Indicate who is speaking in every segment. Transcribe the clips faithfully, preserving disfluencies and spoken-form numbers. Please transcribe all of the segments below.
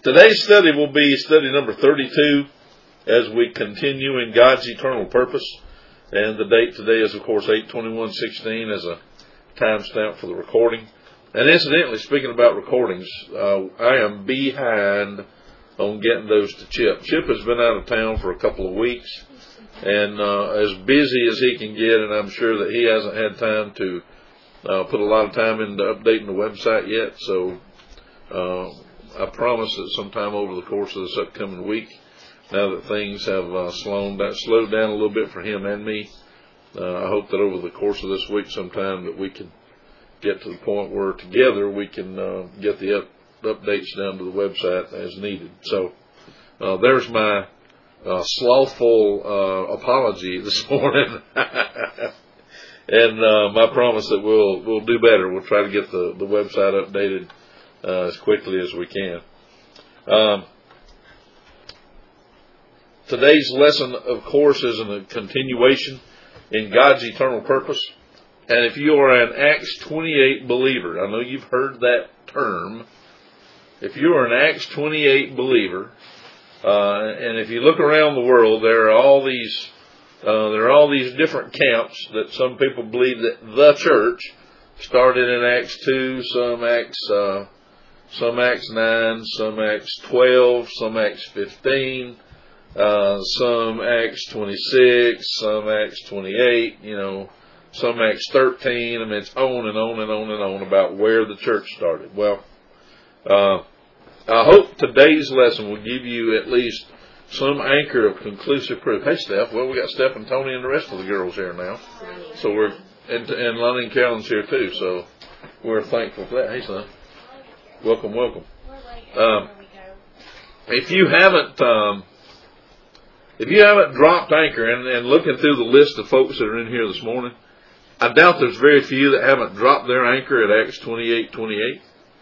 Speaker 1: Today's study will be study number thirty-two as we continue in God's eternal purpose. And the date today is, of course, eight twenty-one sixteen as a timestamp for the recording. And incidentally, speaking about recordings, uh, I am behind on getting those to Chip. Chip has been out of town for a couple of weeks, and uh, as busy as he can get, and I'm sure that he hasn't had time to uh, put a lot of time into updating the website yet. So uh, I promise that sometime over the course of this upcoming week, now that things have uh, slowed, down, slowed down a little bit for him and me, uh, I hope that over the course of this week sometime that we can get to the point where together we can uh, get the up, updates down to the website as needed. So uh, there's my uh, slothful uh, apology this morning, and uh, my promise that we'll we'll do better. We'll try to get the, the website updated uh, as quickly as we can. Um, today's lesson, of course, is a continuation in God's eternal purpose. And if you are an Acts twenty-eight believer, I know you've heard that term. If you are an Acts twenty-eight believer, uh, and if you look around the world, there are all these, uh, there are all these different camps that some people believe that the church started in Acts two, some Acts, uh, some Acts nine, some Acts twelve, some Acts fifteen, uh, some Acts twenty-six, some Acts twenty-eight. You know. Some Acts thirteen, and it's on and on and on and on about where the church started. Well, uh, I hope today's lesson will give you at least some anchor of conclusive proof. Hey, Steph. Well, we got Steph and Tony and the rest of the girls here now. So we're, and, and Lonnie and Carolyn's here too, so we're thankful for that. Hey, son. Welcome, welcome. Um, if you haven't, um, if you haven't dropped anchor and, and looking through the list of folks that are in here this morning, I doubt there's very few that haven't dropped their anchor at Acts twenty-eight twenty-eight.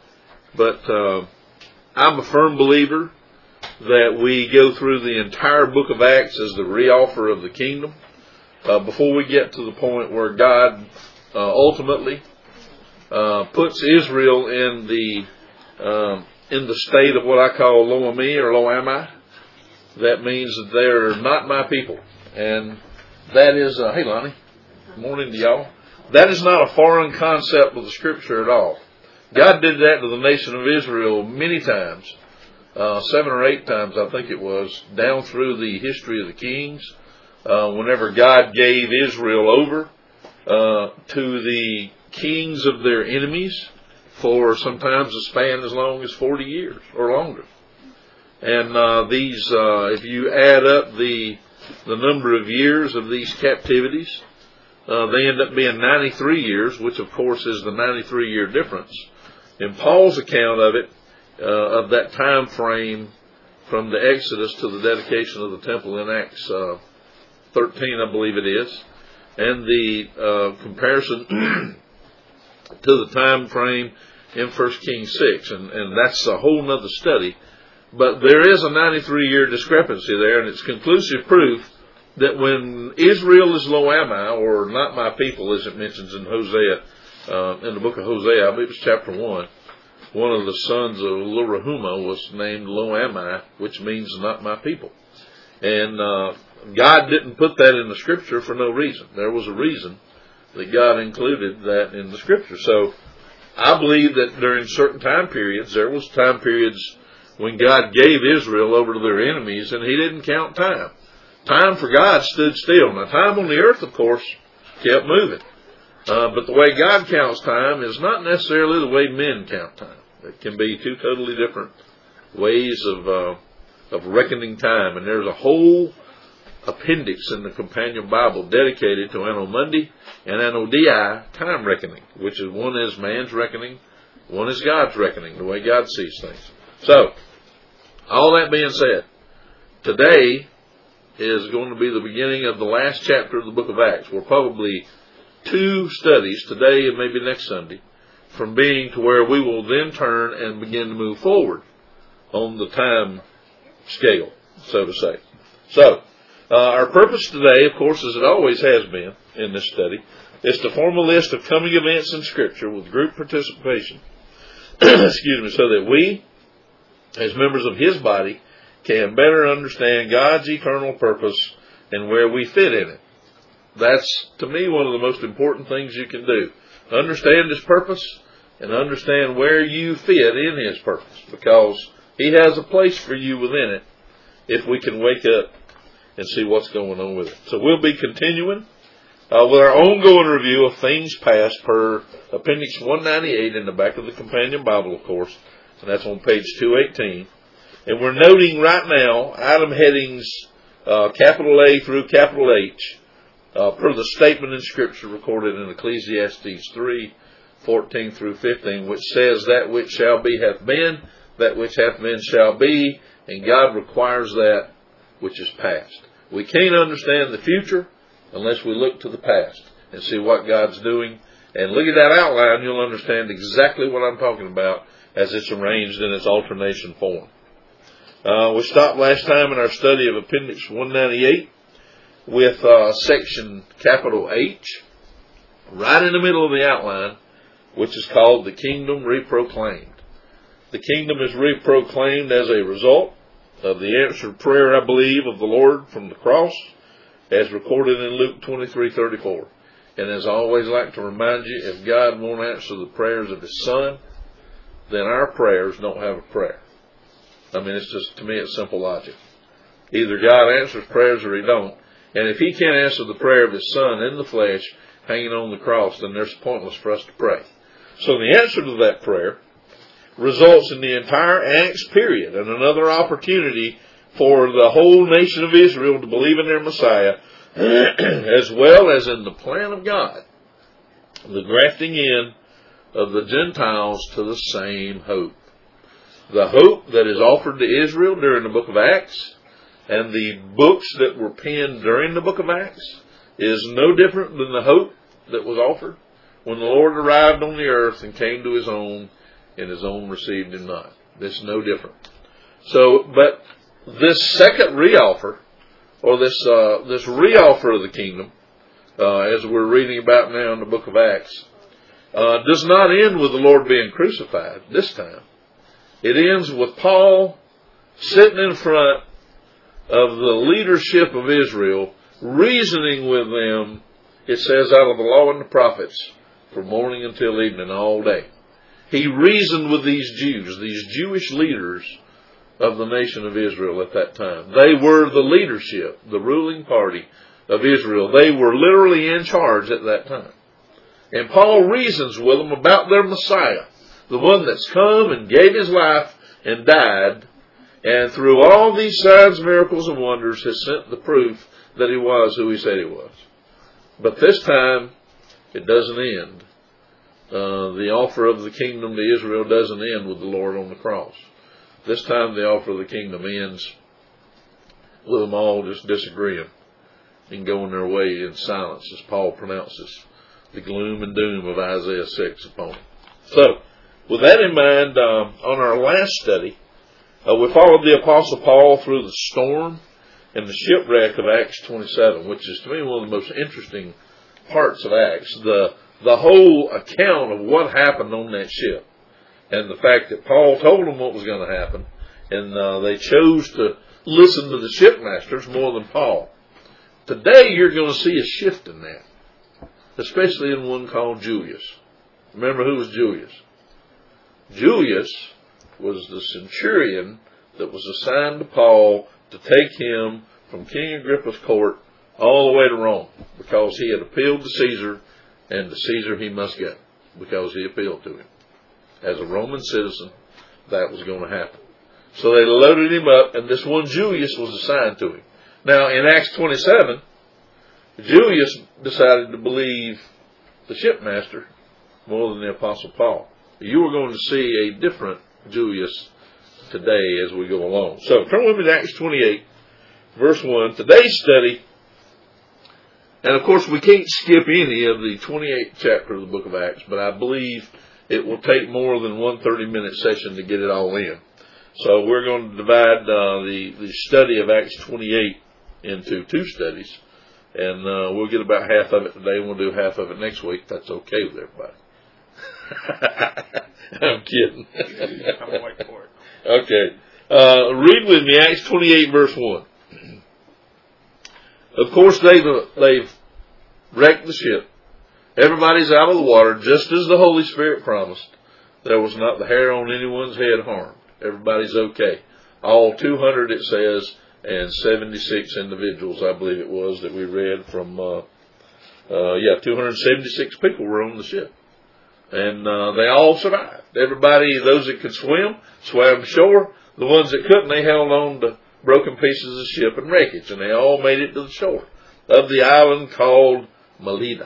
Speaker 1: But uh, I'm a firm believer that we go through the entire book of Acts as the reoffer of the kingdom uh, before we get to the point where God uh, ultimately uh, puts Israel in the um, in the state of what I call lo ami or lo ami. That means that they're not my people, and that is uh, hey Lonnie. Morning to y'all. That is not a foreign concept of the Scripture at all. God did that to the nation of Israel many times, uh, seven or eight times I think it was, down through the history of the kings, uh, whenever God gave Israel over uh, to the kings of their enemies for sometimes a span as long as forty years or longer. And uh, these, uh, if you add up the the number of years of these captivities, Uh, they end up being ninety-three years, which of course is the ninety-three year difference. In Paul's account of it, uh, of that time frame from the Exodus to the dedication of the temple in Acts uh, thirteen, I believe it is, and the uh, comparison to the time frame in First Kings six, and, and that's a whole nother study. But there is a ninety-three year discrepancy there, and it's conclusive proof that when Israel is lo ami, or not my people, as it mentions in Hosea, uh, in the book of Hosea, I believe it's chapter one, one of the sons of Lo-Ruhamah was named lo ami, which means not my people. And uh, God didn't put that in the Scripture for no reason. There was a reason that God included that in the Scripture. So I believe that during certain time periods, there was time periods when God gave Israel over to their enemies, and He didn't count time. Time for God stood still. Now, time on the earth, of course, kept moving. Uh, but the way God counts time is not necessarily the way men count time. It can be two totally different ways of uh, of reckoning time. And there's a whole appendix in the Companion Bible dedicated to Anno Mundi and Anno Dei time reckoning, which is one is man's reckoning, one is God's reckoning, the way God sees things. So, all that being said, today is going to be the beginning of the last chapter of the book of Acts. We're probably two studies, today and maybe next Sunday, from being to where we will then turn and begin to move forward on the time scale, so to say. So, uh, our purpose today, of course, as it always has been in this study, is to form a list of coming events in Scripture with group participation, excuse me, so that we as members of His body, can better understand God's eternal purpose and where we fit in it. That's, to me, one of the most important things you can do. Understand His purpose and understand where you fit in His purpose, because He has a place for you within it if we can wake up and see what's going on with it. So we'll be continuing uh, with our ongoing review of things past per Appendix one ninety-eight in the back of the Companion Bible, of course, and that's on page two eighteen. And we're noting right now item headings uh, capital A through capital H uh, per the statement in Scripture recorded in Ecclesiastes three, fourteen through fifteen, which says, that which shall be hath been, that which hath been shall be, and God requires that which is past. We can't understand the future unless we look to the past and see what God's doing. And look at that outline, you'll understand exactly what I'm talking about as it's arranged in its alternation form. Uh, we stopped last time in our study of Appendix one ninety-eight with uh, section capital H, right in the middle of the outline, which is called the Kingdom Reproclaimed. The kingdom is reproclaimed as a result of the answered prayer, I believe, of the Lord from the cross, as recorded in Luke twenty-three thirty-four. And as I always like to remind you, if God won't answer the prayers of His Son, then our prayers don't have a prayer. I mean, it's just, to me, it's simple logic. Either God answers prayers or He don't. And if He can't answer the prayer of His Son in the flesh, hanging on the cross, then it's pointless for us to pray. So the answer to that prayer results in the entire Acts period and another opportunity for the whole nation of Israel to believe in their Messiah, as well as in the plan of God, the grafting in of the Gentiles to the same hope. The hope that is offered to Israel during the book of Acts and the books that were penned during the book of Acts is no different than the hope that was offered when the Lord arrived on the earth and came to His own, and His own received Him not. This is no different. So, but this second reoffer, or this uh, this reoffer of the kingdom, uh, as we're reading about now in the book of Acts, uh, does not end with the Lord being crucified this time. It ends with Paul sitting in front of the leadership of Israel, reasoning with them, it says, out of the law and the prophets, from morning until evening, all day. He reasoned with these Jews, these Jewish leaders of the nation of Israel at that time. They were the leadership, the ruling party of Israel. They were literally in charge at that time. And Paul reasons with them about their Messiah, the one that's come and gave His life and died, and through all these signs, miracles, and wonders has sent the proof that He was who He said He was. But this time, it doesn't end. Uh, the offer of the kingdom to Israel doesn't end with the Lord on the cross. This time the offer of the kingdom ends with them all just disagreeing and going their way in silence, as Paul pronounces the gloom and doom of Isaiah six upon them. So, with that in mind, um, on our last study, uh, we followed the Apostle Paul through the storm and the shipwreck of Acts twenty-seven, which is to me one of the most interesting parts of Acts. The The whole account of what happened on that ship, and the fact that Paul told them what was going to happen, and uh, they chose to listen to the shipmasters more than Paul. Today you're going to see a shift in that, especially in one called Julius. Remember who was Julius? Julius was the centurion that was assigned to Paul to take him from King Agrippa's court all the way to Rome, because he had appealed to Caesar, and to Caesar he must go, because he appealed to him. As a Roman citizen, that was going to happen. So they loaded him up, and this one Julius was assigned to him. Now, in Acts twenty-seven, Julius decided to believe the shipmaster more than the Apostle Paul. You are going to see a different Julius today as we go along. So, turn with me to Acts twenty-eight, verse one. Today's study, and of course we can't skip any of the twenty-eighth chapter of the book of Acts, but I believe it will take more than one thirty-minute session to get it all in. So we're going to divide uh, the, the study of Acts twenty-eight into two studies, and uh, we'll get about half of it today, and we'll do half of it next week. That's okay with everybody. I'm kidding.
Speaker 2: I'm waiting for it.
Speaker 1: Okay. Uh, read with me Acts twenty-eight, verse one. Of course, they've, they've wrecked the ship. Everybody's out of the water, just as the Holy Spirit promised. There was not the hair on anyone's head harmed. Everybody's okay. All two hundred, it says, and seventy-six individuals, I believe it was, that we read from, uh, uh, yeah, two hundred seventy-six people were on the ship. And uh, they all survived. Everybody, those that could swim, swam ashore. The ones that couldn't, they held on to broken pieces of ship and wreckage, and they all made it to the shore of the island called Melita.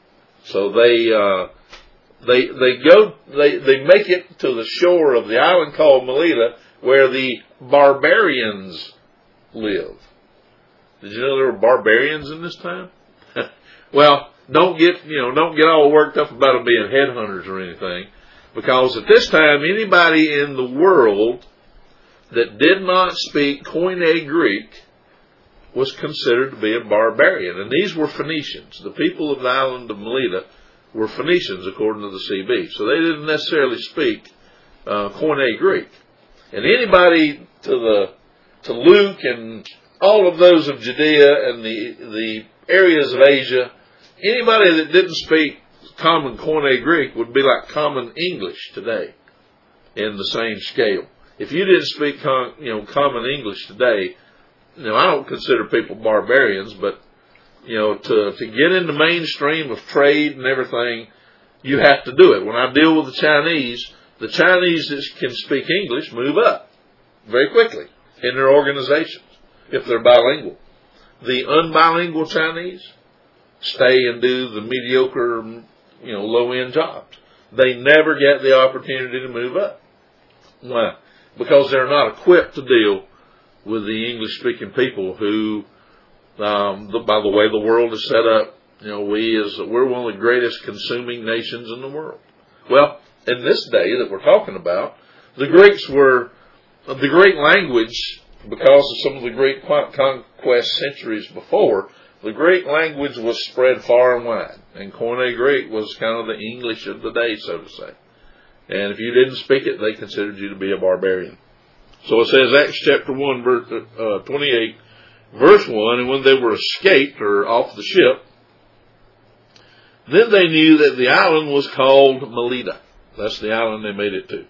Speaker 1: So they uh, they they go they they make it to the shore of the island called Melita, where the barbarians live. Did you know there were barbarians in this time? Well, don't get you know don't get all worked up about them being headhunters or anything, because at this time anybody in the world that did not speak Koine Greek was considered to be a barbarian. And these were Phoenicians. The people of the island of Melita were Phoenicians, according to the C B. So they didn't necessarily speak uh, Koine Greek. And anybody to the to Luke and all of those of Judea and the the areas of Asia, anybody that didn't speak common Koine Greek would be like common English today in the same scale. If you didn't speak con, you know common English today, you know, I don't consider people barbarians, but you know, to to get in the mainstream of trade and everything, you have to do it. When I deal with the Chinese, the Chinese that can speak English move up very quickly in their organizations if they're bilingual. The unbilingual Chinese stay and do the mediocre, you know, low-end jobs. They never get the opportunity to move up. Why? Because they're not equipped to deal with the English-speaking people who, um, the, by the way the world is set up, you know, we as we're one of the greatest consuming nations in the world. Well, in this day that we're talking about, the Greeks were the Greek language, because of some of the Greek conquest centuries before. The Greek language was spread far and wide, and Koine Greek was kind of the English of the day, so to say. And if you didn't speak it, they considered you to be a barbarian. So it says, Acts chapter one, verse uh, twenty-eight, verse one, and when they were escaped or off the ship, then they knew that the island was called Melita. That's the island they made it to.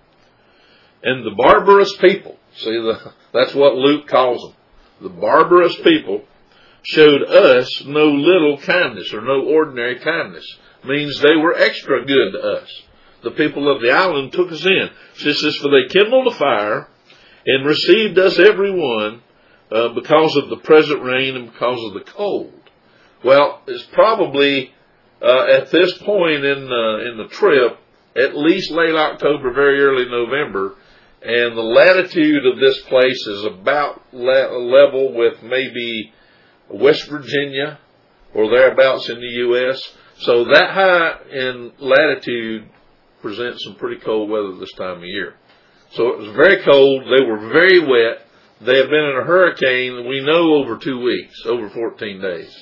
Speaker 1: And the barbarous people, see, the, that's what Luke calls them. The barbarous people showed us no little kindness, or no ordinary kindness. Means they were extra good to us. The people of the island took us in. It says, for they kindled a fire and received us every one uh, because of the present rain and because of the cold. Well, it's probably uh, at this point in the, in the trip, at least late October, very early November, and the latitude of this place is about le- level with maybe West Virginia or thereabouts in the U S So that high in latitude presents some pretty cold weather this time of year. So it was very cold. They were very wet. They had been in a hurricane, we know, over two weeks, over fourteen days.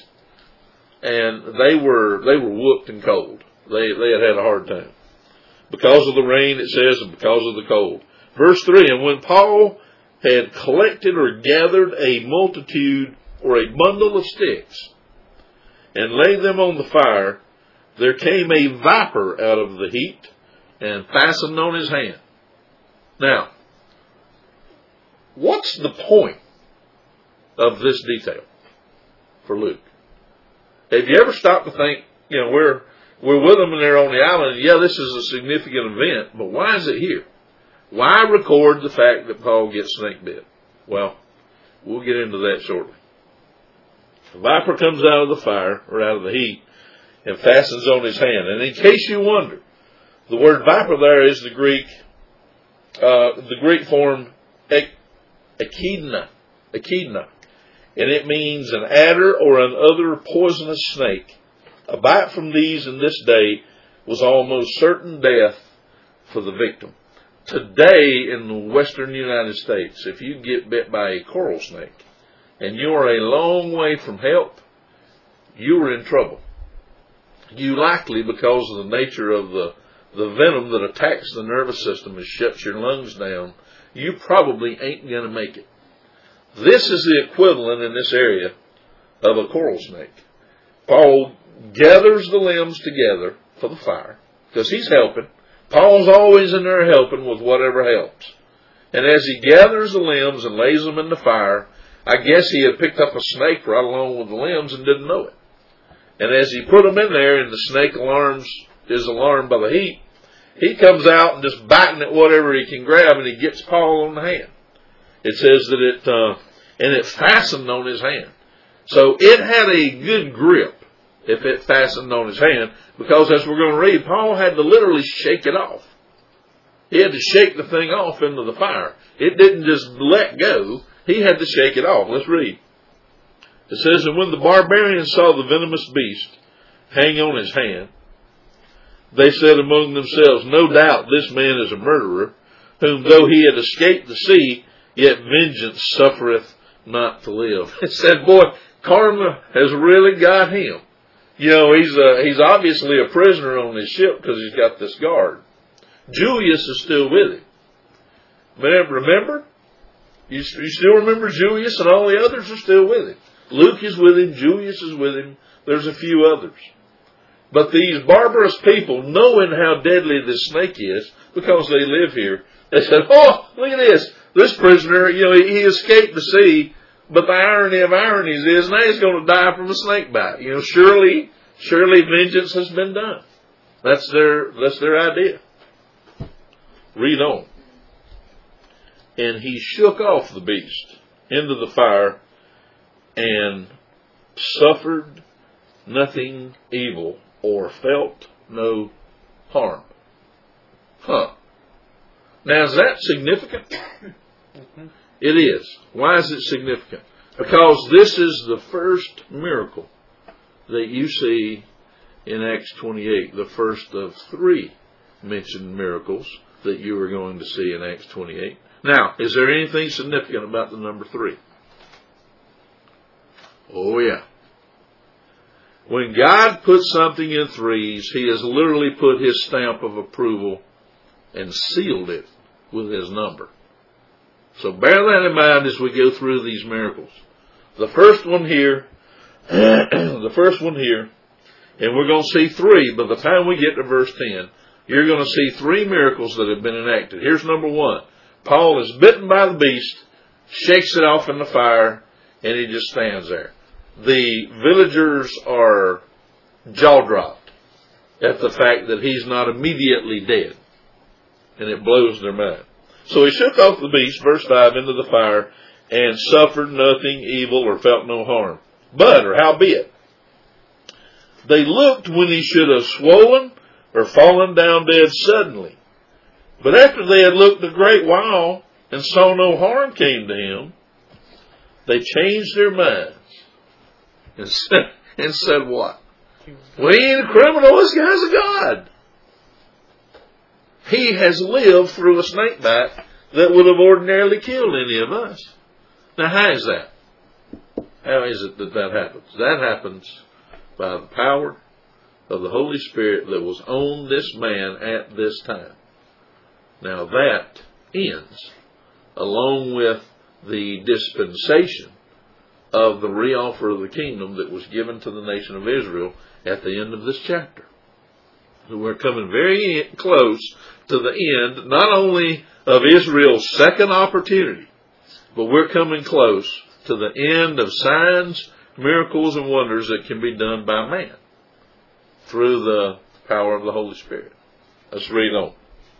Speaker 1: And they were they were whooped and cold. They they had had a hard time. Because of the rain, it says, and because of the cold. Verse three, and when Paul had collected or gathered a multitude or a bundle of sticks and laid them on the fire, there came a viper out of the heat and fastened on his hand. Now, what's the point of this detail for Luke? Have you ever stopped to think, you know, we're we're with them and they're on the island, and yeah, this is a significant event, but why is it here? Why record the fact that Paul gets snake bit? Well, we'll get into that shortly. The viper comes out of the fire, or out of the heat, and fastens on his hand. And in case you wonder, the word viper there is the Greek, uh, the Greek form echidna, echidna, and it means an adder or an other poisonous snake. A bite from these in this day was almost certain death for the victim. Today in the western United States, if you get bit by a coral snake and you are a long way from help, you are in trouble. You likely, because of the nature of the, the venom that attacks the nervous system and shuts your lungs down, you probably ain't going to make it. This is the equivalent in this area of a coral snake. Paul gathers the limbs together for the fire because he's helping. Paul's always in there helping with whatever helps. And as he gathers the limbs and lays them in the fire, I guess he had picked up a snake right along with the limbs and didn't know it. And as he put them in there and the snake alarms is alarmed by the heat, he comes out and just biting at whatever he can grab, and he gets Paul on the hand. It says that it, uh, and it fastened on his hand. So it had a good grip if it fastened on his hand, because as we're going to read, Paul had to literally shake it off. He had to shake the thing off into the fire. It didn't just let go. He had to shake it off. Let's read. It says, and when the barbarians saw the venomous beast hang on his hand, they said among themselves, no doubt this man is a murderer, whom though he had escaped the sea, yet vengeance suffereth not to live. It said, boy, karma has really got him. You know, he's a, he's obviously a prisoner on his ship because he's got this guard. Julius is still with him. Remember? You, you still remember Julius, and all the others are still with him. Luke is with him. Julius is with him. There's a few others. But these barbarous people, knowing how deadly this snake is, because they live here, they said, oh, look at this. This prisoner, you know, he, he escaped the sea, but the irony of ironies is now he's going to die from a snake bite. You know, surely, surely vengeance has been done. That's their, that's their idea. Read on. And he shook off the beast into the fire and suffered nothing evil or felt no harm. Huh. Now, is that significant? Mm-hmm. It is. Why is it significant? Because this is the first miracle that you see in Acts twenty-eight, the first of three mentioned miracles that you are going to see in Acts twenty-eight. Now, is there anything significant about the number three? Oh, yeah. When God puts something in threes, He has literally put His stamp of approval and sealed it with His number. So bear that in mind as we go through these miracles. The first one here, the first one here, and we're going to see three. By the time we get to verse ten, you're going to see three miracles that have been enacted. Here's number one. Paul is bitten by the beast, shakes it off in the fire, and he just stands there. The villagers are jaw-dropped at the fact that he's not immediately dead. And it blows their mind. So he shook off the beast, verse five, into the fire, and suffered nothing evil or felt no harm. But, or howbeit, they looked when he should have swollen or fallen down dead suddenly. But after they had looked a great while and saw no harm came to him, they changed their minds and said, and said what? We ain't a criminal, this guy's a god. He has lived through a snake bite that would have ordinarily killed any of us. Now, how is that? How is it that that happens? That happens by the power of the Holy Spirit that was on this man at this time. Now, that ends along with the dispensation of the reoffer of the kingdom that was given to the nation of Israel at the end of this chapter. So we're coming very close to the end, not only of Israel's second opportunity, but we're coming close to the end of signs, miracles, and wonders that can be done by man through the power of the Holy Spirit. Let's read on.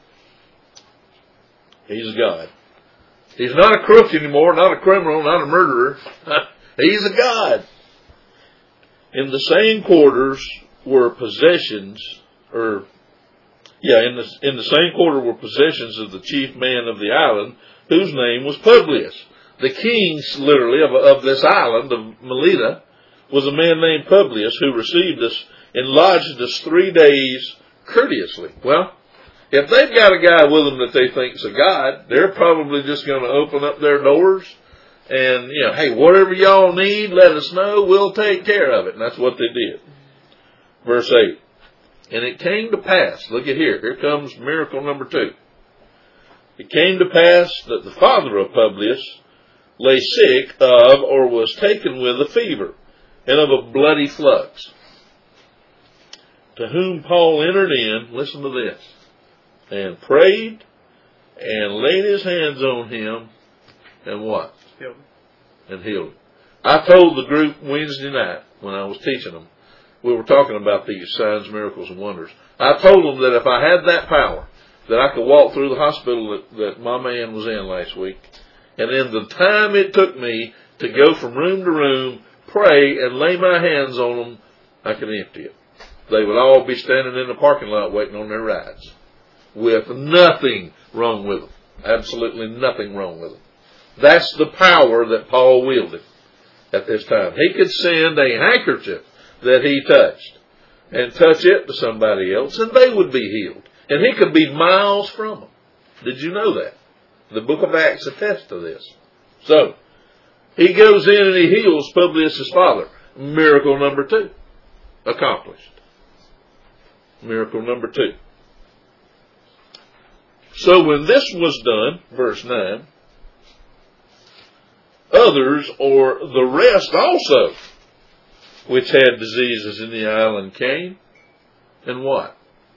Speaker 1: He's God. He's not a crook anymore, not a criminal, not a murderer. He's a God. In the same quarters were possessions, or yeah, in the in the same quarter were possessions of the chief man of the island, whose name was Publius. The king, literally, of, of this island of Melita, was a man named Publius, who received us and lodged us three days courteously. Well, if they've got a guy with them that they think's a god, they're probably just going to open up their doors and, you know, hey, whatever y'all need, let us know. We'll take care of it. And that's what they did. Verse eight. And it came to pass, look at here, here comes miracle number two. It came to pass that the father of Publius lay sick of, or was taken with, a fever, and of a bloody flux, to whom Paul entered in, listen to this, and prayed, and laid his hands on him, and what?
Speaker 2: Healed.
Speaker 1: And healed him. I told the group Wednesday night, when I was teaching them, we were talking about these signs, miracles, and wonders. I told them that if I had that power, that I could walk through the hospital that, that my man was in last week, and in the time it took me to go from room to room, pray, and lay my hands on them, I could empty it. They would all be standing in the parking lot waiting on their rides, with nothing wrong with them. Absolutely nothing wrong with them. That's the power that Paul wielded at this time. He could send a handkerchief that he touched and touch it to somebody else, and they would be healed. And he could be miles from them. Did you know that? The book of Acts attests to this. So, he goes in and he heals Publius' father. Miracle number two. Accomplished. Miracle number two. So when this was done, verse nine, others, or the rest also, which had diseases in the island, came, and what?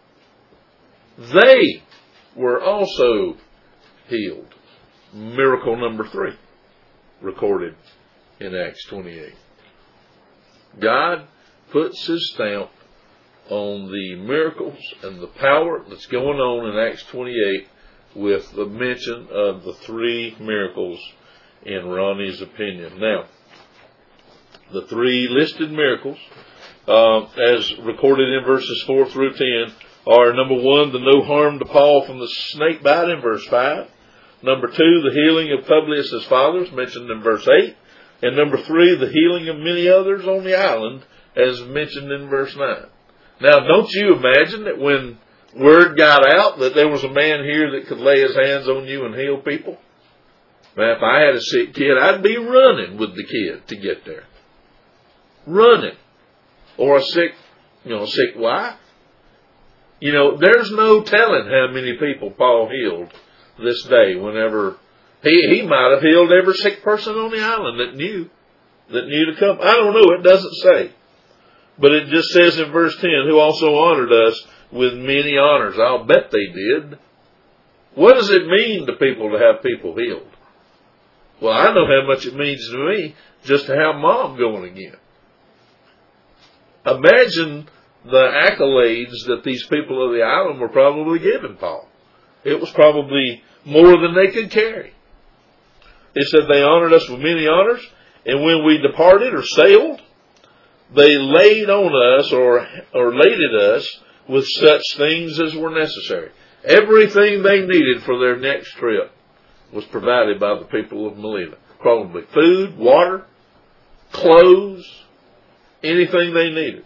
Speaker 1: They were also healed. Miracle number three, recorded in Acts twenty-eight. God puts his stamp on the miracles and the power that's going on in Acts twenty-eight with the mention of the three miracles in Ronnie's opinion. Now, the three listed miracles, uh, as recorded in verses four through ten, are number one, the no harm to Paul from the snake bite in verse five. Number two, the healing of Publius' fathers, mentioned in verse eight. And number three, the healing of many others on the island, as mentioned in verse nine. Now, don't you imagine that when word got out that there was a man here that could lay his hands on you and heal people? Now, if I had a sick kid, I'd be running with the kid to get there. Running. Or a sick, you know, sick wife. You know, there's no telling how many people Paul healed this day whenever he, he might have healed every sick person on the island that knew, that knew to come. I don't know, it doesn't say. But it just says in verse ten, who also honored us with many honors. I'll bet they did. What does it mean to people to have people healed? Well, I know how much it means to me just to have Mom going again. Imagine the accolades that these people of the island were probably giving Paul. It was probably more than they could carry. It said they honored us with many honors, and when we departed or sailed, they laid on us or, or laded us with such things as were necessary. Everything they needed for their next trip was provided by the people of Melita. Probably food, water, clothes, anything they needed.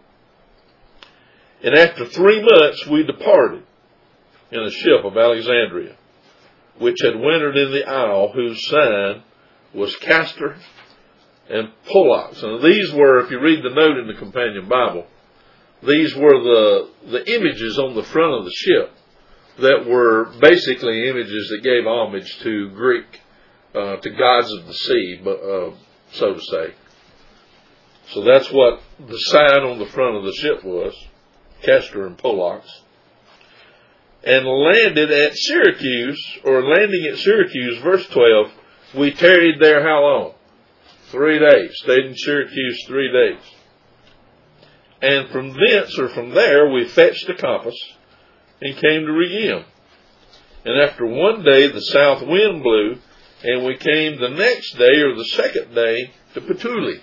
Speaker 1: And after three months we departed in a ship of Alexandria, which had wintered in the isle, whose sign was Castor and Pollux. And these were, if you read the note in the Companion Bible, these were the, the images on the front of the ship that were basically images that gave homage to Greek, uh, to gods of the sea, uh, so to say. So that's what the sign on the front of the ship was, Castor and Pollux. And landed at Syracuse, or landing at Syracuse, verse twelve, we tarried there how long? Three days. Stayed in Syracuse three days. And from thence, or from there, we fetched a compass and came to Rhegium. And after one day the south wind blew, and we came the next day, or the second day, to Puteoli,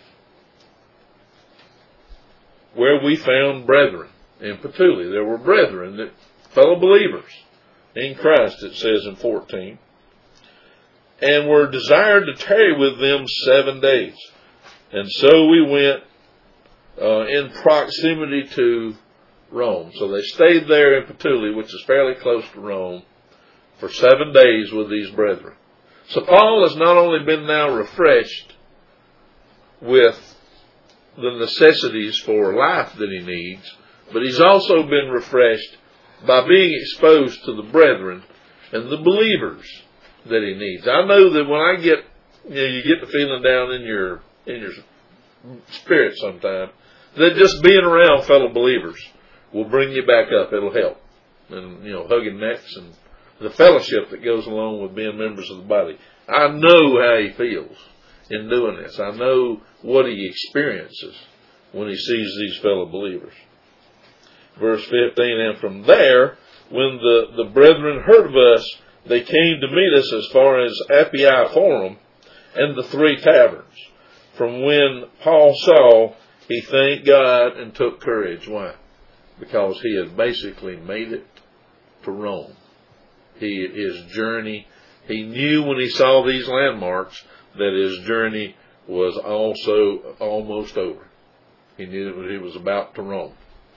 Speaker 1: where we found brethren. In Puteoli, there were brethren, that fellow believers in Christ, it says in fourteen, and were desired to tarry with them seven days. And so we went uh, in proximity to Rome. So they stayed there in Puteoli, which is fairly close to Rome, for seven days with these brethren. So Paul has not only been now refreshed with the necessities for life that he needs, but he's also been refreshed by being exposed to the brethren and the believers that he needs. I know that when I get, you know, you get the feeling down in your in your spirit sometime that just being around fellow believers will bring you back up. It'll help, and you know, hugging necks and the fellowship that goes along with being members of the body. I know how he feels in doing this. I know what he experiences when he sees these fellow believers. Verse fifteen, and from there, when the, the brethren heard of us, they came to meet us as far as Appii Forum and the Three Taverns. From when Paul saw, he thanked God and took courage. Why? Because he had basically made it to Rome. He, his journey, he knew when he saw these landmarks that his journey was also almost over. He knew that he was about to Rome.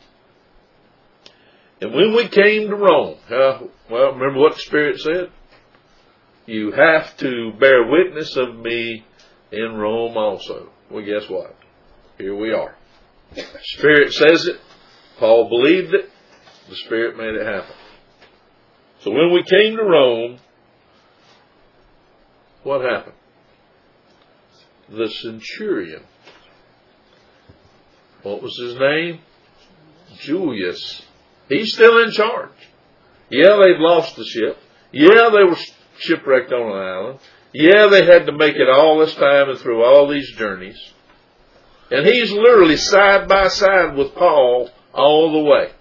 Speaker 1: And when we came to Rome, uh, well, remember what the Spirit said? You have to bear witness of me in Rome also. Well, guess what? Here we are. The Spirit says it. Paul believed it. The Spirit made it happen. So when we came to Rome, what happened? The centurion. What was his name? Julius. He's still in charge. Yeah, they've lost the ship. Yeah, they were shipwrecked on an island. Yeah, they had to make it all this time and through all these journeys. And he's literally side by side with Paul all the way.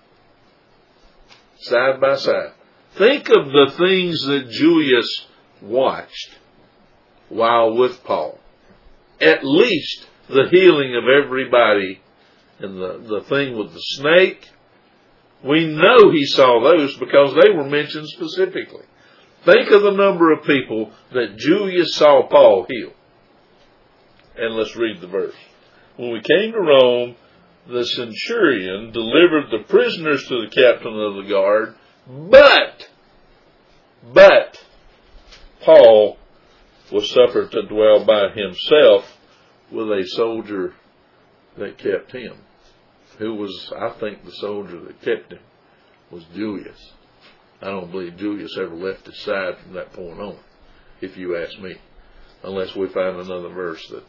Speaker 1: Side by side. Think of the things that Julius watched while with Paul. At least the healing of everybody and the, the thing with the snake. We know he saw those because they were mentioned specifically. Think of the number of people that Julius saw Paul heal. And let's read the verse. When we came to Rome, the centurion delivered the prisoners to the captain of the guard, but, but, Paul was suffered to dwell by himself with a soldier that kept him. Who was, I think the soldier that kept him was Julius. I don't believe Julius ever left his side from that point on, if you ask me. Unless we find another verse that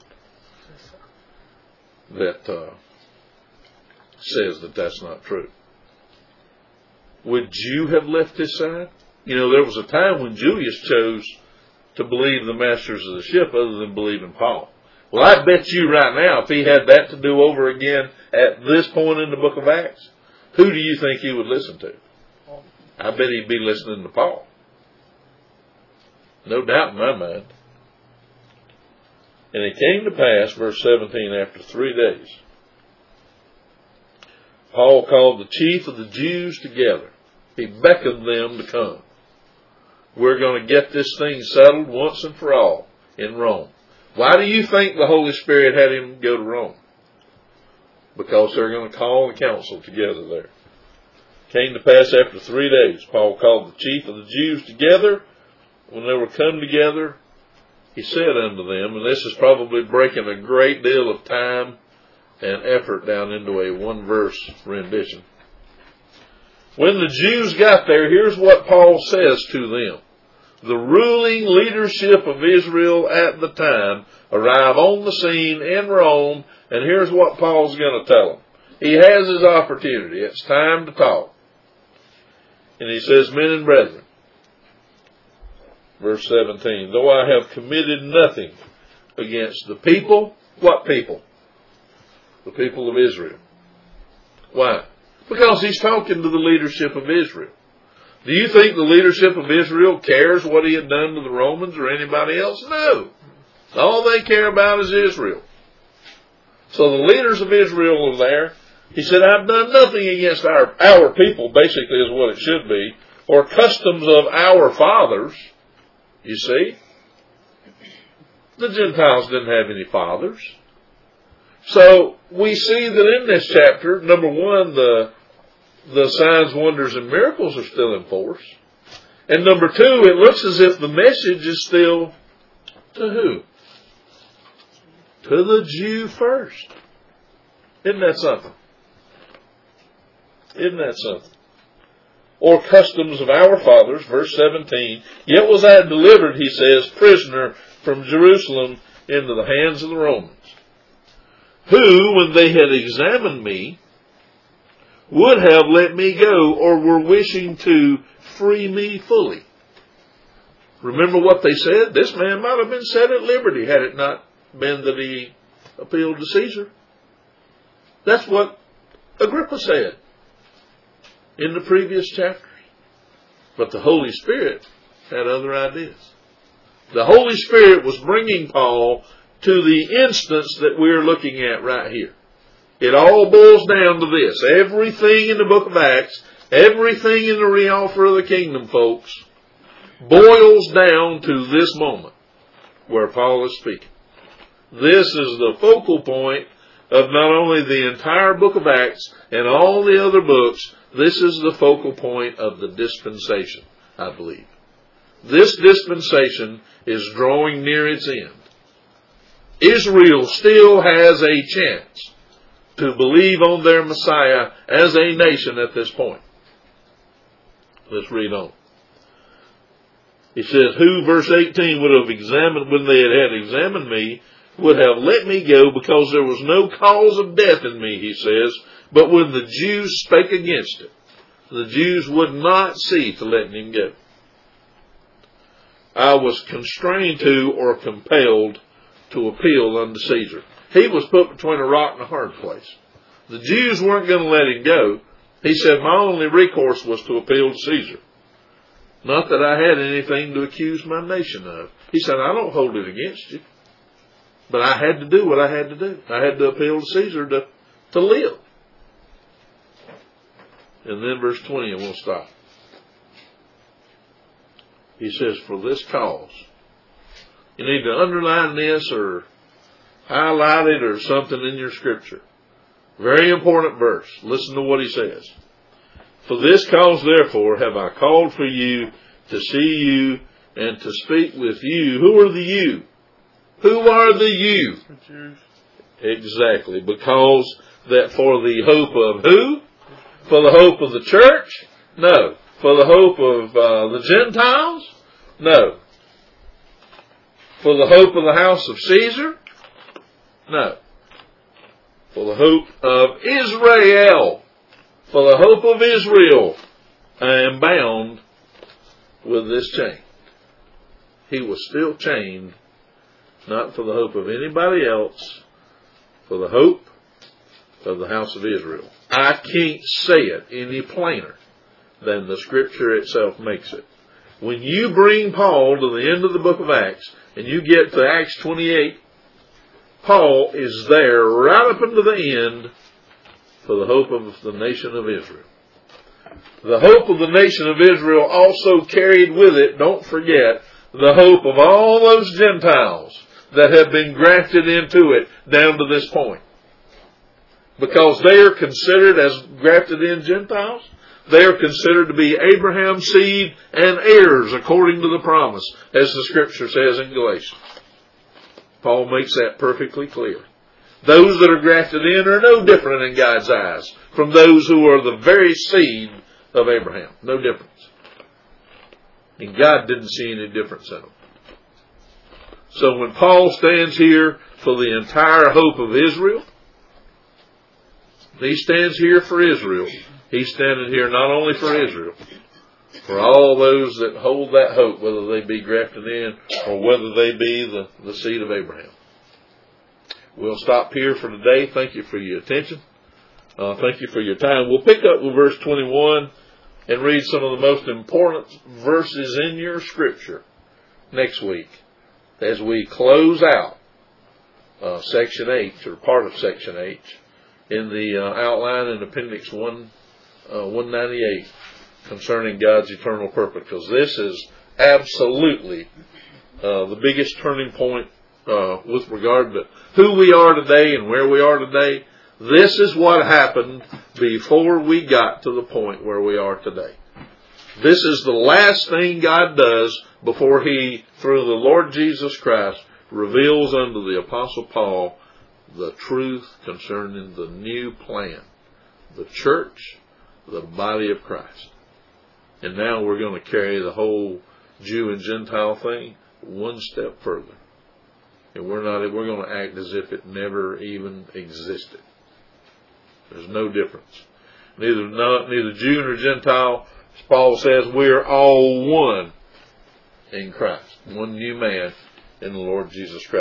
Speaker 1: that uh, says that that's not true. Would you have left his side? You know, there was a time when Julius chose to believe the masters of the ship other than believe in Paul. Well, I bet you right now, if he had that to do over again at this point in the book of Acts, who do you think he would listen to? I bet he'd be listening to Paul. No doubt in my mind. And it came to pass, verse seventeen, after three days, Paul called the chief of the Jews together. He beckoned them to come. We're going to get this thing settled once and for all in Rome. Why do you think the Holy Spirit had him go to Rome? Because they're going to call the council together there. Came to pass after three days, Paul called the chief of the Jews together. When they were come together, he said unto them, and this is probably breaking a great deal of time and effort down into a one-verse rendition. When the Jews got there, here's what Paul says to them. The ruling leadership of Israel at the time arrive on the scene in Rome, and here's what Paul's going to tell them. He has his opportunity. It's time to talk. And he says, men and brethren, verse seventeen, though I have committed nothing against the people, what people? The people of Israel. Why? Because he's talking to the leadership of Israel. Do you think the leadership of Israel cares what he had done to the Romans or anybody else? No. All they care about is Israel. So the leaders of Israel are there. He said, I've done nothing against our, our people, basically is what it should be, or customs of our fathers. You see? The Gentiles didn't have any fathers. So we see that in this chapter, number one, the the signs, wonders, and miracles are still in force. And number two, it looks as if the message is still to who? To the Jew first. Isn't that something? Isn't that something? or customs of our fathers, verse seventeen, yet was I delivered, he says, prisoner from Jerusalem into the hands of the Romans, who, when they had examined me, would have let me go, or were wishing to free me fully. Remember what they said? This man might have been set at liberty had it not been that he appealed to Caesar. That's what Agrippa said in the previous chapter. But the Holy Spirit had other ideas. The Holy Spirit was bringing Paul to the instance that we're looking at right here. It all boils down to this. Everything in the book of Acts, everything in the reoffer of the kingdom, folks, boils down to this moment where Paul is speaking. This is the focal point of not only the entire book of Acts and all the other books. This is the focal point of the dispensation, I believe. This dispensation is drawing near its end. Israel still has a chance to believe on their Messiah as a nation at this point. Let's read on. He says, who, verse eighteen, would have examined, when they had, had examined me, would have let me go, because there was no cause of death in me, he says. But when the Jews spake against it, the Jews would not see to letting him go. I was constrained to, or compelled to, appeal unto Caesar. He was put between a rock and a hard place. The Jews weren't going to let him go. He said, my only recourse was to appeal to Caesar. Not that I had anything to accuse my nation of. He said, I don't hold it against you. But I had to do what I had to do. I had to appeal to Caesar to, to live. And then verse twenty, and we'll stop. He says, for this cause. You need to underline this or highlight it or something in your scripture. Very important verse. Listen to what he says. For this cause, therefore, have I called for you to see you and to speak with you. Who are the you? Who are the you? Exactly. Because that for the hope of who? For the hope of the church? No. For the hope of uh, the Gentiles? No. For the hope of the house of Caesar? No. For the hope of Israel. For the hope of Israel, I am bound with this chain. He was still chained, not for the hope of anybody else, for the hope of the house of Israel. I can't say it any plainer than the scripture itself makes it. When you bring Paul to the end of the book of Acts, and you get to Acts twenty-eight, Paul is there right up into the end for the hope of the nation of Israel. The hope of the nation of Israel also carried with it, don't forget, the hope of all those Gentiles that have been grafted into it down to this point. Because they are considered as grafted in Gentiles, they are considered to be Abraham's seed and heirs according to the promise, as the scripture says in Galatians. Paul makes that perfectly clear. Those that are grafted in are no different in God's eyes from those who are the very seed of Abraham. No difference. And God didn't see any difference in them. So when Paul stands here for the entire hope of Israel, he stands here for Israel. He's standing here not only for Israel, for all those that hold that hope, whether they be grafted in or whether they be the, the seed of Abraham. We'll stop here for today. Thank you for your attention. Uh, thank you for your time. We'll pick up with verse twenty-one and read some of the most important verses in your scripture next week as we close out uh, section H, or part of section H, in the uh, outline in Appendix one, uh, one ninety-eight concerning God's eternal purpose, because this is absolutely uh, the biggest turning point uh, with regard to who we are today and where we are today. This is what happened before we got to the point where we are today. This is the last thing God does before He, through the Lord Jesus Christ, reveals unto the Apostle Paul the truth concerning the new plan, the church, the body of Christ. And now we're going to carry the whole Jew and Gentile thing one step further. And we're not, we're going to act as if it never even existed. There's no difference. Neither, not, neither Jew nor Gentile, as Paul says, we're all one in Christ. One new man in the Lord Jesus Christ.